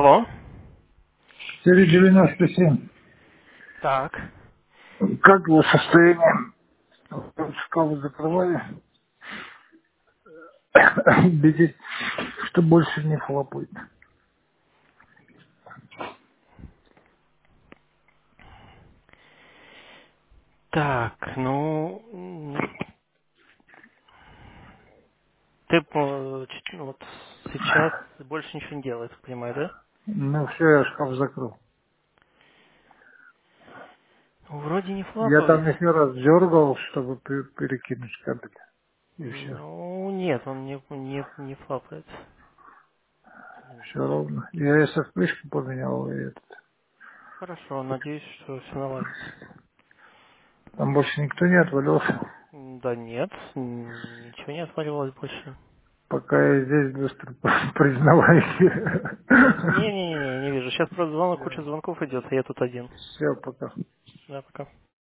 Алло? 4,97. Так. Как его состояние? Шкаф закрывали. Убедить, что больше не хлопает. Так, ты вот сейчас больше ничего не делаешь, понимаю, да? Ну все, я шкаф закрыл. Ну, вроде не Я флапает. там еще раз дергал, чтобы перекинуть кабель. И все. Ну, нет, он не флапает. Все ровно. Я если вспышку поменял, и этот. Хорошо, надеюсь, что все наладится. Там больше никто не отвалился. Да нет, ничего не отваливалось больше. Пока я здесь быстро признавайся. Не-не-не, не вижу. Сейчас просто звонок, куча Все, звонков идет, а я тут один. все, пока. Да, пока.